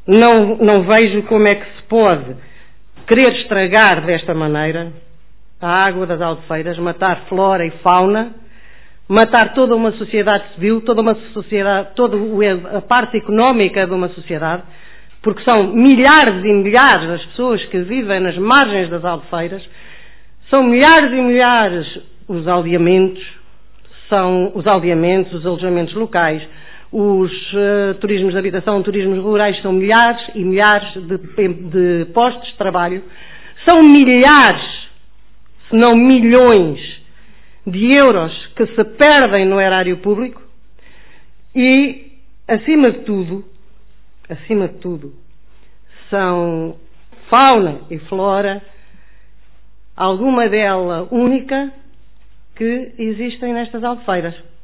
Não vejo como é que se pode querer estragar desta maneira a água das Albufeiras, matar flora e fauna, matar toda uma sociedade civil, toda a parte económica de uma sociedade, porque são milhares e milhares as pessoas que vivem nas margens das Albufeiras, são milhares e milhares os aldeamentos, os alojamentos locais, os turismos de habitação, turismos rurais, são milhares e milhares de postos de trabalho, são milhares, se não milhões, de euros que se perdem no erário público e, acima de tudo, são fauna e flora, alguma dela única, que existem nestas Albufeiras.